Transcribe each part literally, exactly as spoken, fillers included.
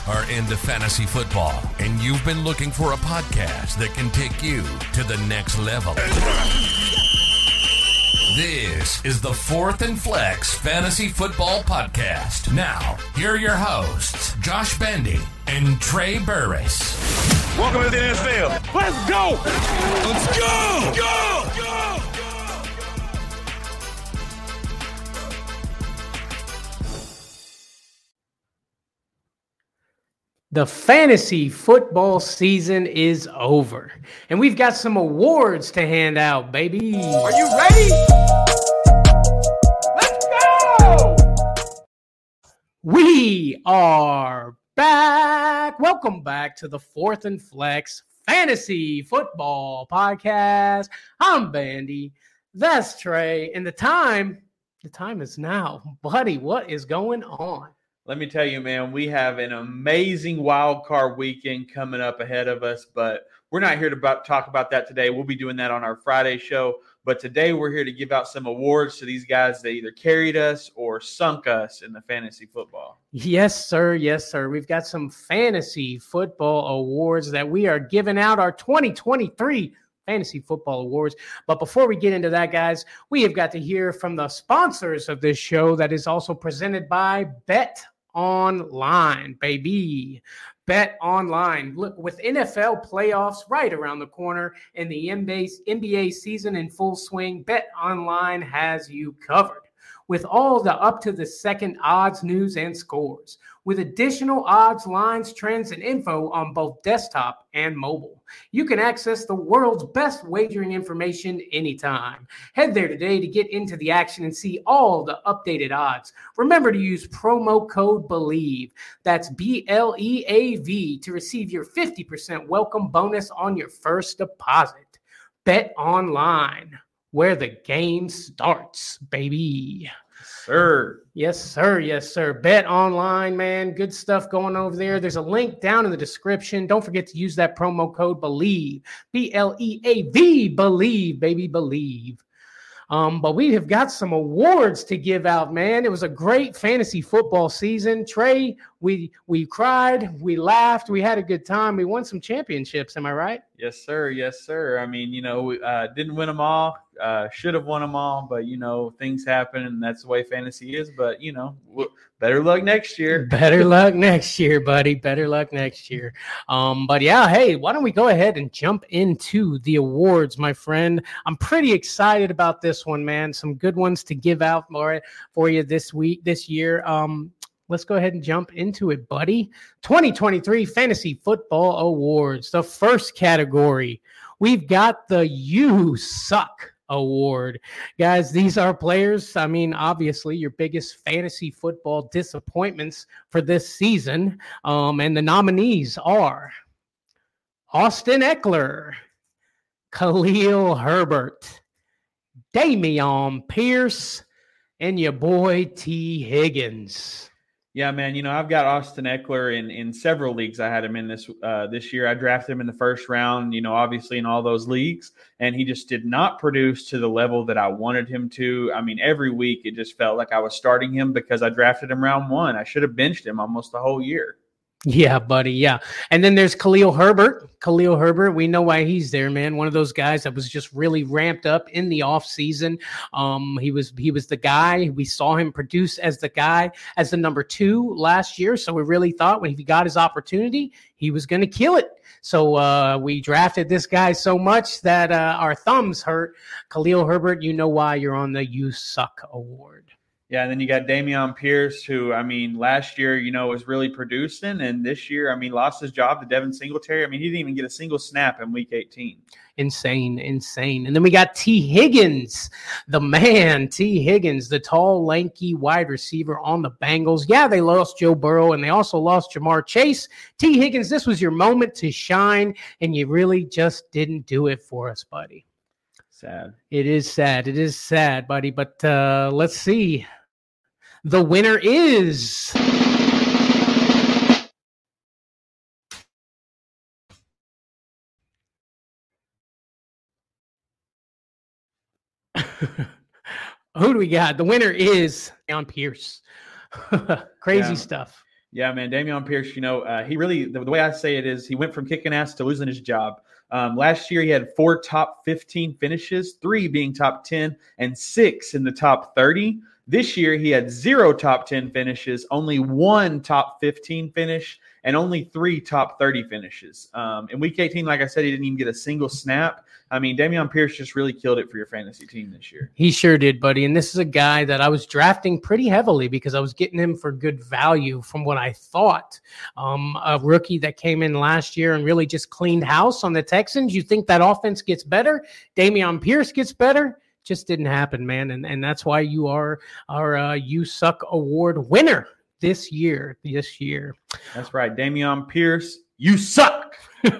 are into fantasy football, and you've been looking for a podcast that can take you to the next level. This is the Fourth and Flex Fantasy Football Podcast. Now, here are your hosts, Josh Bandy and Trey Burris. Welcome to the N F L. Let's go! Let's go! Go! Go! The fantasy football season is over, and we've got some awards to hand out, baby. Are you ready? Let's go! We are back. Welcome back to the Fourth and Flex Fantasy Football Podcast. I'm Bandy. That's Trey. And the time, the time is now. Buddy, what is going on? Let me tell you, man, we have an amazing wild card weekend coming up ahead of us, but we're not here to about, talk about that today. We'll be doing that on our Friday show. But today we're here to give out some awards to these guys that either carried us or sunk us in the fantasy football. Yes, sir. Yes, sir. We've got some fantasy football awards that we are giving out, our twenty twenty-three Fantasy Football Awards. But before we get into that, guys, we have got to hear from the sponsors of this show that is also presented by Bet Online, baby. Bet Online. Look, with N F L playoffs right around the corner and the N B A season in full swing, Bet Online has you covered with all the up-to-the-second odds, news, and scores, with additional odds, lines, trends, and info on both desktop and mobile. You can access the world's best wagering information anytime. Head there today to get into the action and see all the updated odds. Remember to use promo code BELIEVE, that's B L E A V, to receive your fifty percent welcome bonus on your first deposit. Bet Online, where the game starts, baby. Sir. Yes, sir. Yes, sir. Bet Online, man. Good stuff going over there. There's a link down in the description. Don't forget to use that promo code BELIEVE. B L E A V, BELIEVE, baby, believe. Um, but we have got some awards to give out, man. It was a great fantasy football season. Trey, we we cried, we laughed, we had a good time. We won some championships. Am I right? Yes, sir. Yes, sir. I mean, you know, we uh, didn't win them all. Uh, should have won them all, but, you know, things happen, and that's the way fantasy is. But, you know, we'll, better luck next year. Better luck next year, buddy. Better luck next year. Um, but, yeah, hey, why don't we go ahead and jump into the awards, my friend. I'm pretty excited about this one, man. Some good ones to give out for, for you this week, this year. Um, let's go ahead and jump into it, buddy. twenty twenty-three Fantasy Football Awards. The first category, we've got the You Suck Award. Guys, these are players, I mean, obviously your biggest fantasy football disappointments for this season. Um, and the nominees are Austin Ekeler, Khalil Herbert, Dameon Pierce, and your boy T. Higgins. Yeah, man, you know, I've got Austin Ekeler in, in several leagues. I had him in this uh, this year. I drafted him in the first round, you know, obviously in all those leagues, and he just did not produce to the level that I wanted him to. I mean, every week it just felt like I was starting him because I drafted him round one. I should have benched him almost the whole year. Yeah, buddy. Yeah. And then there's Khalil Herbert. Khalil Herbert, we know why he's there, man. One of those guys that was just really ramped up in the offseason. Um, he was he was the guy. We saw him produce as the guy, as the number two last year. So we really thought when he got his opportunity, he was going to kill it. So uh, we drafted this guy so much that uh, our thumbs hurt. Khalil Herbert, you know why you're on the You Suck Award. Yeah, and then you got Dameon Pierce, who, I mean, last year, you know, was really producing. And this year, I mean, lost his job to Devin Singletary. I mean, he didn't even get a single snap in week eighteen. Insane, insane. And then we got T. Higgins, the man, T. Higgins, the tall, lanky wide receiver on the Bengals. Yeah, they lost Joe Burrow, and they also lost Jamar Chase. T. Higgins, this was your moment to shine, and you really just didn't do it for us, buddy. Sad. It is sad. It is sad, buddy. But uh, let's see. The winner is who do we got? The winner is Dameon Pierce. Crazy yeah. stuff. Yeah, man, Dameon Pierce, you know, uh, he really, the, the way I say it is he went from kicking ass to losing his job. Um, last year, he had four top fifteen finishes, three being top ten, and six in the top thirty. This year, he had zero top ten finishes, only one top fifteen finish, and only three top thirty finishes. Um, in week eighteen, like I said, he didn't even get a single snap. I mean, Dameon Pierce just really killed it for your fantasy team this year. He sure did, buddy. And this is a guy that I was drafting pretty heavily because I was getting him for good value from what I thought. Um, a rookie that came in last year and really just cleaned house on the Texans. You think that offense gets better? Dameon Pierce gets better? Just didn't happen, man. And, and that's why you are our uh, You Suck Award winner this year. This year. That's right. Dameon Pierce, you suck.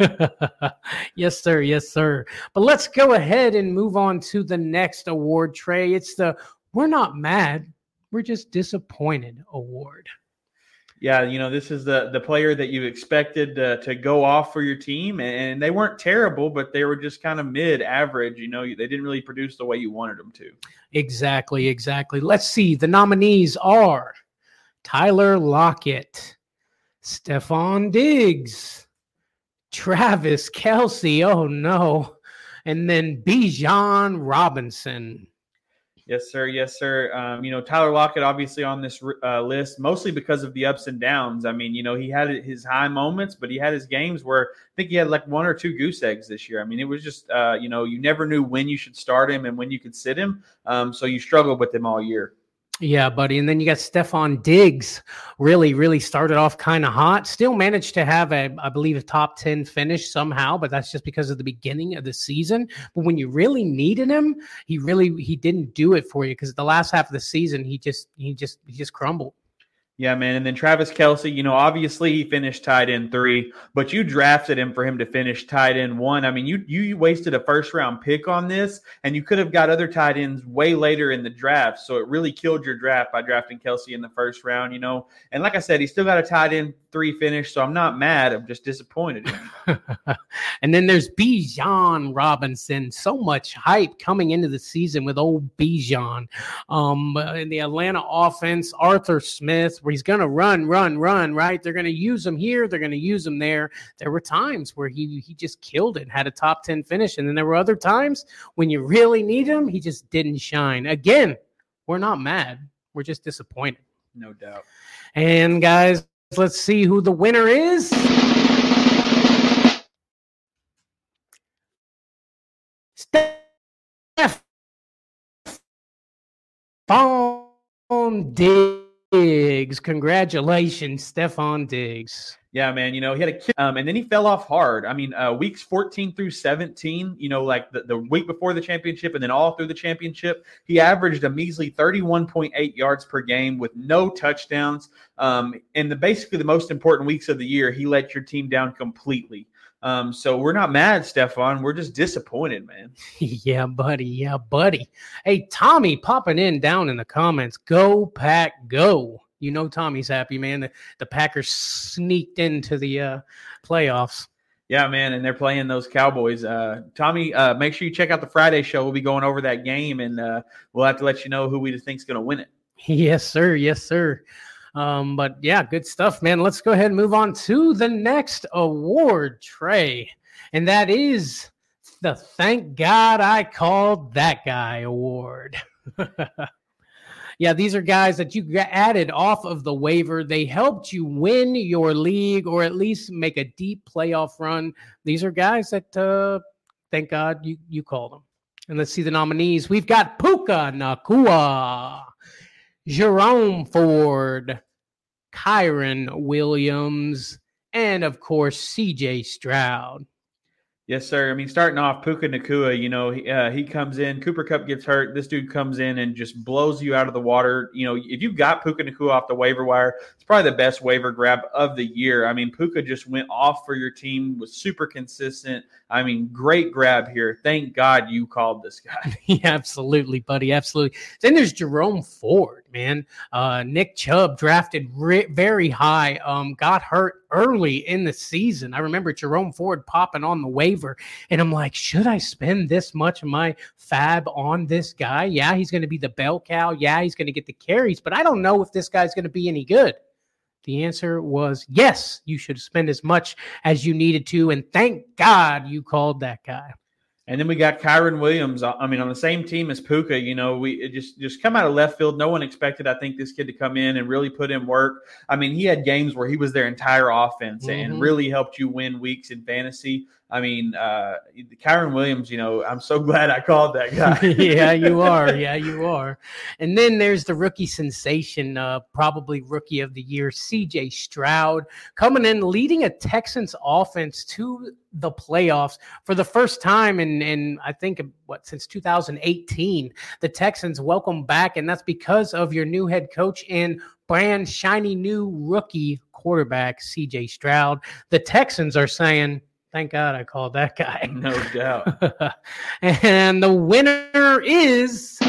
Yes, sir. Yes, sir. But let's go ahead and move on to the next award, Trey. It's the We're Not Mad, We're Just Disappointed award. Yeah, you know, this is the the player that you expected uh, to go off for your team, and they weren't terrible, but they were just kind of mid-average. You know, they didn't really produce the way you wanted them to. Exactly, exactly. Let's see. The nominees are Tyler Lockett, Stephon Diggs, Travis Kelce, oh no, and then Bijan Robinson. Yes, sir. Yes, sir. Um, you know, Tyler Lockett obviously on this uh, list, mostly because of the ups and downs. I mean, you know, he had his high moments, but he had his games where I think he had like one or two goose eggs this year. I mean, it was just, uh, you know, you never knew when you should start him and when you could sit him. Um, so you struggled with him all year. Yeah, buddy. And then you got Stephon Diggs, really, really started off kind of hot. Still managed to have a, I believe, a top ten finish somehow, but that's just because of the beginning of the season. But when you really needed him, he really he didn't do it for you because the last half of the season he just he just he just crumbled. Yeah, man. And then Travis Kelce, you know, obviously he finished tight end three, but you drafted him for him to finish tight end one. I mean, you you wasted a first round pick on this, and you could have got other tight ends way later in the draft. So it really killed your draft by drafting Kelce in the first round, you know. And like I said, he still got a tight end three finish, so I'm not mad. I'm just disappointed. And then there's Bijan Robinson. So much hype coming into the season with old Bijan. Um, in the Atlanta offense, Arthur Smith, where he's going to run, run, run, right? They're going to use him here. They're going to use him there. There were times where he he just killed it, had a top ten finish. And then there were other times when you really need him, he just didn't shine. Again, we're not mad. We're just disappointed. No doubt. And guys, let's see who the winner is. Stephon Diggs. Congratulations, Stephon Diggs. Yeah, man. You know, he had a kid, um, and then he fell off hard. I mean, uh, weeks fourteen through seventeen, you know, like the, the week before the championship and then all through the championship, he averaged a measly thirty-one point eight yards per game with no touchdowns. Um, and the basically the most important weeks of the year, he let your team down completely. Um, so we're not mad, Stephon. We're just disappointed, man. Yeah, buddy. Yeah, buddy. Hey, Tommy popping in down in the comments. Go, Pack, go. You know Tommy's happy, man. The, the Packers sneaked into the uh, playoffs. Yeah, man, and they're playing those Cowboys. Uh, Tommy, uh, make sure you check out the Friday show. We'll be going over that game, and uh, we'll have to let you know who we think is going to win it. Yes, sir. Yes, sir. Um, but, yeah, good stuff, man. Let's go ahead and move on to the next award, Trey, and that is the Thank God I Called That Guy award. Yeah, these are guys that you got added off of the waiver. They helped you win your league or at least make a deep playoff run. These are guys that, uh, thank God you, you called them. And let's see the nominees. We've got Puka Nacua, Jerome Ford, Kyron Williams, and, of course, C J Stroud. Yes, sir. I mean, starting off, Puka Nacua, you know, he, uh, he comes in, Cooper Kupp gets hurt. This dude comes in and just blows you out of the water. You know, if you got Puka Nacua off the waiver wire, it's probably the best waiver grab of the year. I mean, Puka just went off for your team, was super consistent. I mean, great grab here. Thank God you called this guy. Yeah, absolutely, buddy. Absolutely. Then there's Jerome Ford, man. Uh, Nick Chubb drafted re- very high, um, got hurt early in the season. I remember Jerome Ford popping on the waiver, and I'm like, should I spend this much of my fab on this guy? Yeah, he's going to be the bell cow. Yeah, he's going to get the carries, but I don't know if this guy's going to be any good. The answer was yes, you should spend as much as you needed to, and thank God you called that guy. And then we got Kyron Williams. I mean, on the same team as Puka, you know, we it just just come out of left field. No one expected, I think, this kid to come in and really put in work. I mean, he had games where he was their entire offense mm-hmm. and really helped you win weeks in fantasy. I mean, uh, Kyron Williams, you know, I'm so glad I called that guy. Yeah, you are. Yeah, you are. And then there's the rookie sensation, uh, probably rookie of the year, C J Stroud, coming in, leading a Texans offense to the playoffs for the first time in, in I think, what, since two thousand eighteen. The Texans welcome back, and that's because of your new head coach and brand shiny new rookie quarterback, C J Stroud. The Texans are saying, thank God I called that guy. No doubt. And the winner is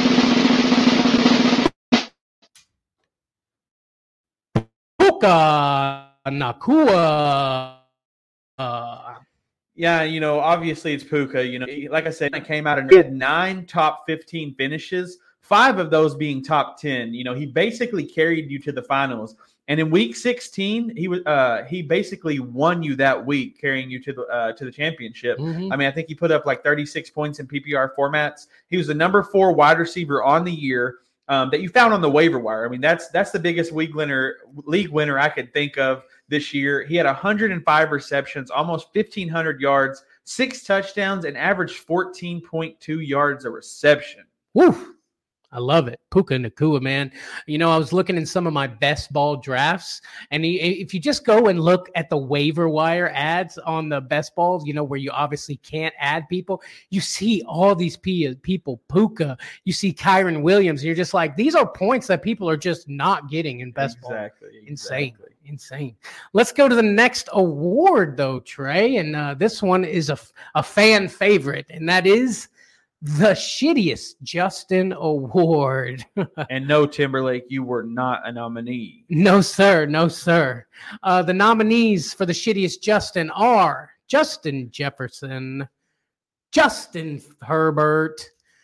Puka Nacua. Uh, yeah, you know, obviously it's Puka. You know, like I said, he came out and had nine top fifteen finishes, five of those being top ten. You know, he basically carried you to the finals. And in week sixteen, he was uh, he basically won you that week, carrying you to the uh, to the championship. Mm-hmm. I mean, I think he put up like thirty-six points in P P R formats. He was the number four wide receiver on the year um, that you found on the waiver wire. I mean, that's that's the biggest league winner league winner I could think of this year. He had one hundred five receptions, almost fifteen hundred yards, six touchdowns, and averaged fourteen point two yards a reception. Woo! I love it. Puka Nacua, man. You know, I was looking in some of my best ball drafts, and he, if you just go and look at the waiver wire ads on the best balls, you know, where you obviously can't add people, you see all these people, Puka, you see Kyron Williams, and you're just like, these are points that people are just not getting in best exactly, ball. Insane. Exactly. Insane. Let's go to the next award, though, Trey, and uh, this one is a, a fan favorite, and that is the shittiest Justin Award. And no, Timberlake, you were not a nominee. No, sir. No, sir. Uh, the nominees for the shittiest Justin are Justin Jefferson, Justin Herbert,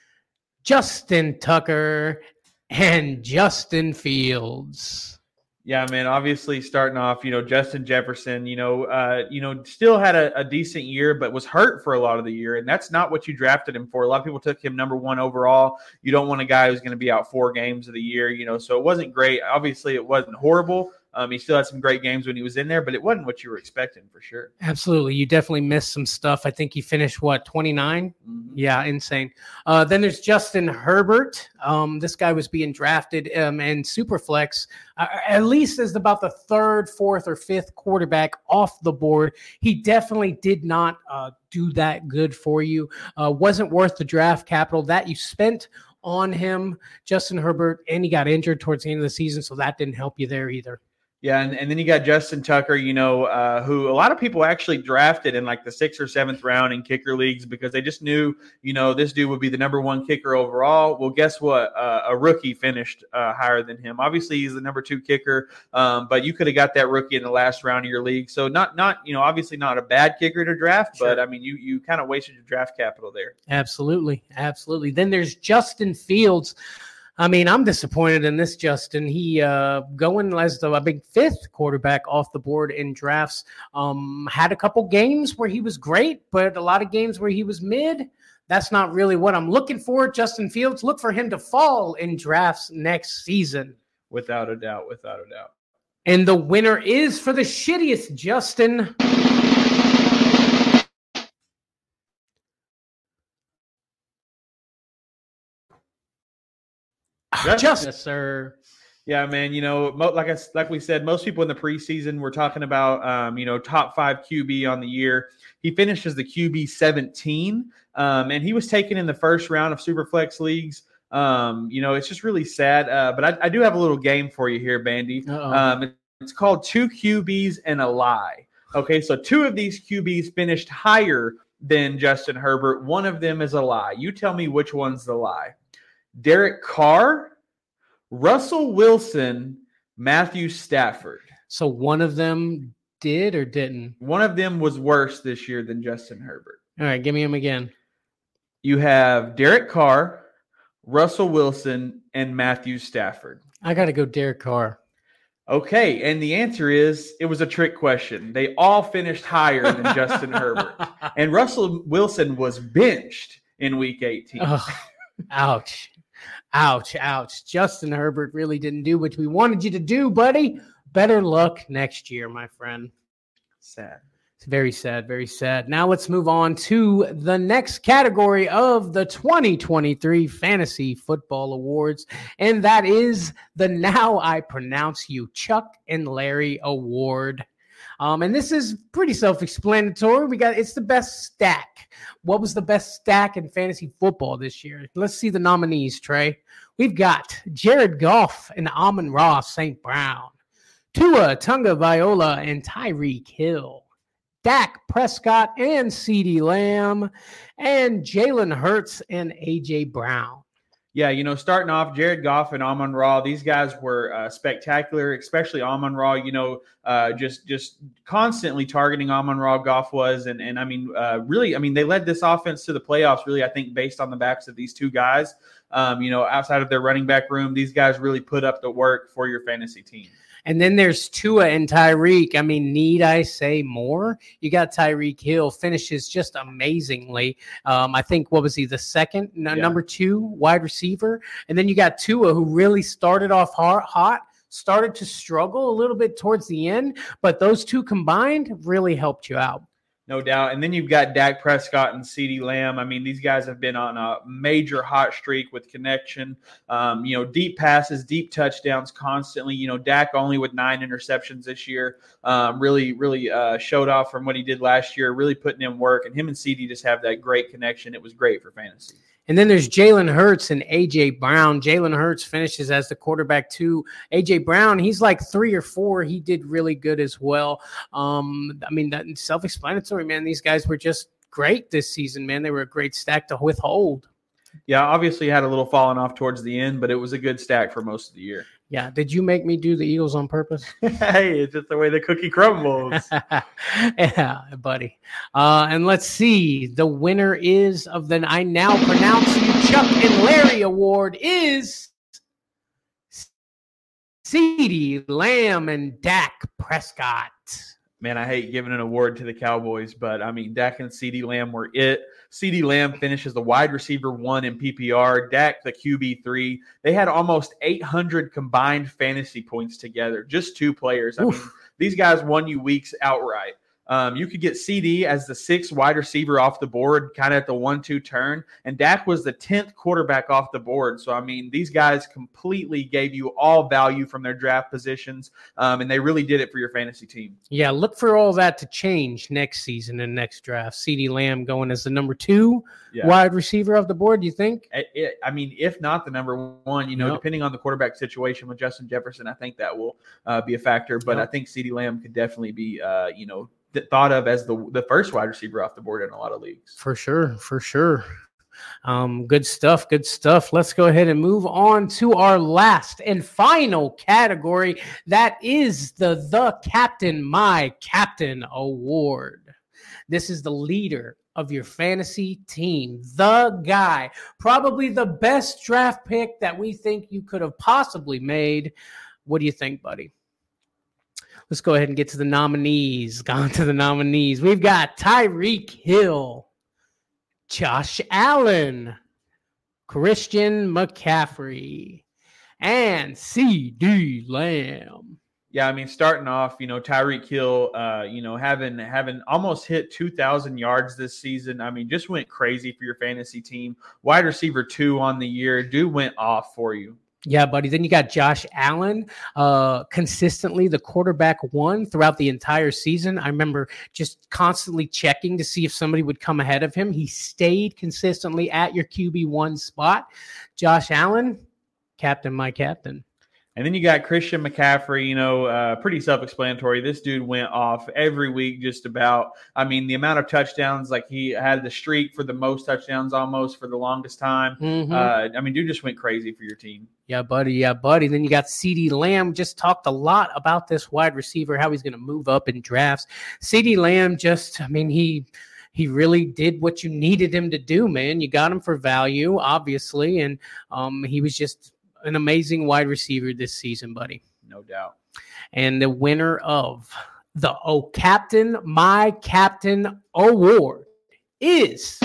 Justin Tucker, and Justin Fields. Yeah, man, obviously starting off, you know, Justin Jefferson, you know, uh, you know, still had a, a decent year, but was hurt for a lot of the year. And that's not what you drafted him for. A lot of people took him number one overall. You don't want a guy who's going to be out four games of the year, you know, so it wasn't great. Obviously, it wasn't horrible. Um, he still had some great games when he was in there, but it wasn't what you were expecting for sure. Absolutely. You definitely missed some stuff. I think he finished, what, twenty-nine? Mm-hmm. Yeah, insane. Uh, then there's Justin Herbert. Um, this guy was being drafted um, in Superflex, uh, at least as about the third, fourth, or fifth quarterback off the board. He definitely did not uh, do that good for you. Uh, wasn't worth the draft capital that you spent on him, Justin Herbert, and he got injured towards the end of the season, so that didn't help you there either. Yeah, and, and then you got Justin Tucker, you know, uh, who a lot of people actually drafted in like the sixth or seventh round in kicker leagues because they just knew, you know, this dude would be the number one kicker overall. Well, guess what? Uh, a rookie finished uh, higher than him. Obviously, he's the number two kicker, um, but you could have got that rookie in the last round of your league. So not, not you know, obviously not a bad kicker to draft, sure. But, I mean, you you kind of wasted your draft capital there. Absolutely, absolutely. Then there's Justin Fields. I mean, I'm disappointed in this, Justin. He uh, going as the a big fifth quarterback off the board in drafts. Um, had a couple games where he was great, but a lot of games where he was mid. That's not really what I'm looking for. Justin Fields, look for him to fall in drafts next season. Without a doubt, without a doubt. And the winner is for the shittiest, Justin. Just, yes, sir. Yeah, man. You know, like I like we said, most people in the preseason were talking about, um, you know, top five Q B on the year. He finished as the Q B seventeen, um, and he was taken in the first round of Superflex leagues. Um, you know, it's just really sad. Uh, but I, I do have a little game for you here, Bandy. Um, it's called Two Q Bs and a Lie. Okay, so two of these Q Bs finished higher than Justin Herbert. One of them is a lie. You tell me which one's the lie. Derek Carr, Russell Wilson, Matthew Stafford. So one of them did or didn't? One of them was worse this year than Justin Herbert. All right, give me him again. You have Derek Carr, Russell Wilson, and Matthew Stafford. I got to go Derek Carr. Okay, and the answer is it was a trick question. They all finished higher than Justin Herbert. And Russell Wilson was benched in week eighteen. Oh, ouch. Ouch, ouch. Justin Herbert really didn't do what we wanted you to do, buddy. Better luck next year, my friend. Sad. It's very sad, very sad. Now let's move on to the next category of the twenty twenty-three Fantasy Football Awards, and that is the Now I Pronounce You Chuck and Larry Award. Um, and this is pretty self-explanatory. We got it's the best stack. What was the best stack in fantasy football this year? Let's see the nominees, Trey. We've got Jared Goff and Amon-Ra Saint Brown, Tua Tagovailoa and Tyreek Hill, Dak Prescott and CeeDee Lamb, and Jalen Hurts and A J Brown. Yeah, you know, starting off, Jared Goff and Amon-Ra, these guys were uh, spectacular, especially Amon-Ra, you know, uh, just just constantly targeting Amon-Ra, Goff was. And, and I mean, uh, really, I mean, they led this offense to the playoffs, really, I think, based on the backs of these two guys. Um, you know, outside of their running back room, these guys really put up the work for your fantasy team. And then there's Tua and Tyreek. I mean, need I say more? You got Tyreek Hill, finishes just amazingly. Um, I think, what was he, the second, n- yeah. number two wide receiver? And then you got Tua, who really started off hot, hot, started to struggle a little bit towards the end. But those two combined really helped you out. No doubt. And then you've got Dak Prescott and CeeDee Lamb. I mean, these guys have been on a major hot streak with connection, um, you know, deep passes, deep touchdowns constantly. You know, Dak only with nine interceptions this year, um, really, really uh, showed off from what he did last year, really putting in work. And him and CeeDee just have that great connection. It was great for fantasy. And then there's Jalen Hurts and A J Brown. Jalen Hurts finishes as the quarterback two. A J Brown, he's like three or four. He did really good as well. Um, I mean, that's self-explanatory, man. These guys were just great this season, man. They were a great stack to withhold. Yeah, obviously had a little falling off towards the end, but it was a good stack for most of the year. Yeah. Did you make me do the Eagles on purpose? Hey, it's just the way the cookie crumbles. Yeah, buddy. Uh, and let's see. The winner is of the I Now Pronounce You Chuck and Larry Award is CeeDee Lamb and Dak Prescott. Man, I hate giving an award to the Cowboys, but I mean, Dak and CeeDee Lamb were it. CeeDee Lamb finishes the wide receiver one in P P R, Dak the Q B three. They had almost eight hundred combined fantasy points together, just two players. I Oof. mean, these guys won you weeks outright. Um, you could get CeeDee as the sixth wide receiver off the board, kind of at the one two turn, and Dak was the tenth quarterback off the board. So, I mean, these guys completely gave you all value from their draft positions, um, and they really did it for your fantasy team. Yeah, look for all that to change next season and next draft. CeeDee Lamb going as the number two yeah. wide receiver off the board, do you think? It, it, I mean, if not the number one, you know, yep. depending on the quarterback situation with Justin Jefferson, I think that will uh, be a factor. But yep. I think CeeDee Lamb could definitely be, uh, you know, thought of as the the first wide receiver off the board in a lot of leagues. For sure, for sure. Um, good stuff, good stuff. Let's go ahead and move on to our last and final category. That is the The Captain My Captain Award. This is the leader of your fantasy team, the guy, probably the best draft pick that we think you could have possibly made. What do you think, buddy? Let's go ahead and get to the nominees. Gone to the nominees. We've got Tyreek Hill, Josh Allen, Christian McCaffrey, and CeeDee Lamb. Yeah, I mean, starting off, you know, Tyreek Hill, uh, you know, having having almost hit two thousand yards this season. I mean, just went crazy for your fantasy team. Wide receiver two on the year. Dude went off for you. Yeah, buddy. Then you got Josh Allen, uh, consistently the quarterback one throughout the entire season. I remember just constantly checking to see if somebody would come ahead of him. He stayed consistently at your Q B one spot. Josh Allen, captain, my captain. And then you got Christian McCaffrey, you know, uh, pretty self-explanatory. This dude went off every week just about. I mean, the amount of touchdowns, like he had the streak for the most touchdowns almost for the longest time. Mm-hmm. Uh, I mean, dude just went crazy for your team. Yeah, buddy. Yeah, buddy. Then you got CeeDee Lamb. Just talked a lot about this wide receiver, how he's going to move up in drafts. CeeDee Lamb just, I mean, he he really did what you needed him to do, man. You got him for value, obviously, and um, he was just an amazing wide receiver this season, buddy. No doubt. And the winner of the Oh Captain, My Captain Award is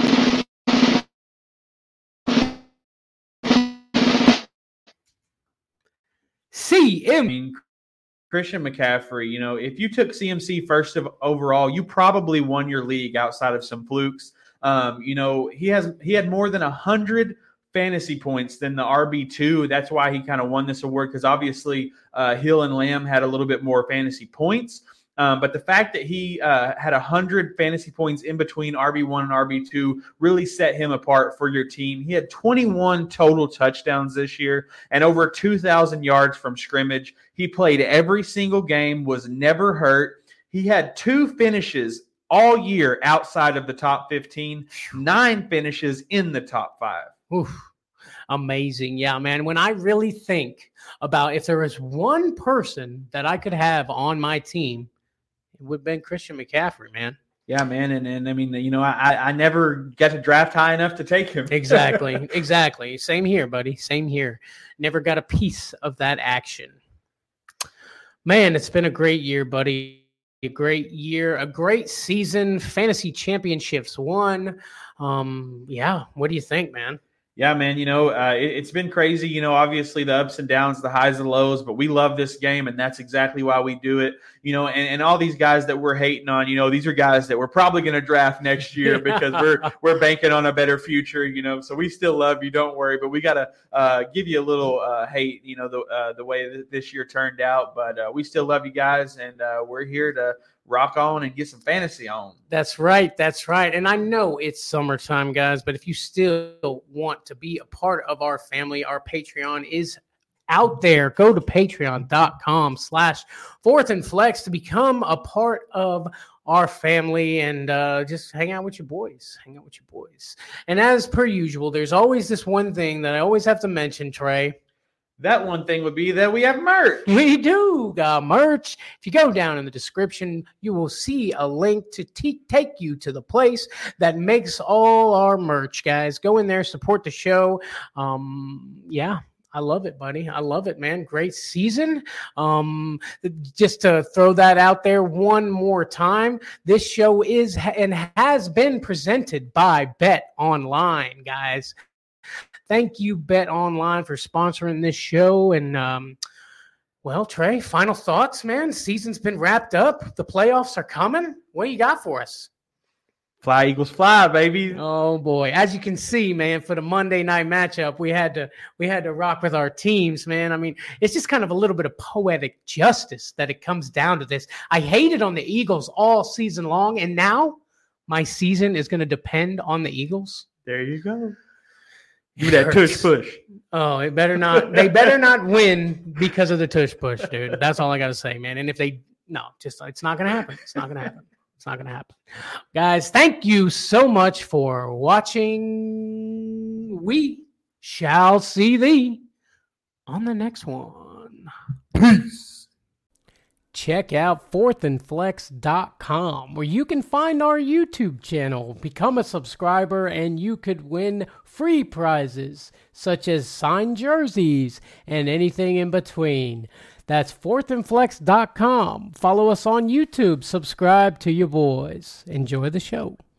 C M. I mean, Christian McCaffrey, you know, if you took C M C first of overall, you probably won your league outside of some flukes. Um, you know, he has he had more than one hundred fantasy points than the R B two. That's why he kind of won this award, because obviously uh, Hill and Lamb had a little bit more fantasy points. Um, but the fact that he uh, had one hundred fantasy points in between R B one and R B two really set him apart for your team. He had twenty-one total touchdowns this year and over two thousand yards from scrimmage. He played every single game, was never hurt. He had two finishes all year outside of the top fifteen, nine finishes in the top five. Oof. Amazing. Yeah, man. When I really think about if there was one person that I could have on my team, it would have been Christian McCaffrey, man. Yeah, man. And, and I mean, you know, I, I never got to draft high enough to take him. Exactly. Exactly. Same here, buddy. Same here. Never got a piece of that action. Man, it's been a great year, buddy. A great year, a great season. Fantasy championships won. Um, yeah. What do you think, man? Yeah, man, you know, uh, it, it's been crazy, you know, obviously the ups and downs, the highs and lows, but we love this game, and that's exactly why we do it, you know, and, and all these guys that we're hating on, you know, these are guys that we're probably going to draft next year because we're we're banking on a better future, you know, so we still love you, don't worry, but we got to uh, give you a little uh, hate, you know, the uh, the way that this year turned out, but uh, we still love you guys, and uh, we're here to rock on and get some fantasy on. That's right. That's right. And I know it's summertime, guys, but if you still want to be a part of our family, our Patreon is out there. Go to patreon.com slash fourth and flex to become a part of our family and uh, just hang out with your boys. Hang out with your boys. And as per usual, there's always this one thing that I always have to mention, Trey. That one thing would be that we have merch. We do got merch. If you go down in the description, you will see a link to te- take you to the place that makes all our merch, guys. Go in there, support the show. Um, yeah, I love it, buddy. I love it, man. Great season. Um, just to throw that out there one more time, this show is and has been presented by Bet Online, guys. Thank you, Bet Online, for sponsoring this show. And, um, well, Trey, final thoughts, man. Season's been wrapped up. The playoffs are coming. What do you got for us? Fly, Eagles, fly, baby. Oh, boy. As you can see, man, for the Monday night matchup, we had to we had to rock with our teams, man. I mean, it's just kind of a little bit of poetic justice that it comes down to this. I hated on the Eagles all season long, and now my season is going to depend on the Eagles. There you go. Give me that tush push. Oh, it better not. They better not win because of the tush push, dude. That's all I got to say, man. And if they, no, just it's not going to happen. It's not going to happen. It's not going to happen. Guys, thank you so much for watching. We shall see thee on the next one. Peace. Check out fourth and flex dot com where you can find our YouTube channel. Become a subscriber and you could win free prizes such as signed jerseys and anything in between. That's fourth and flex dot com. Follow us on YouTube. Subscribe to your boys. Enjoy the show.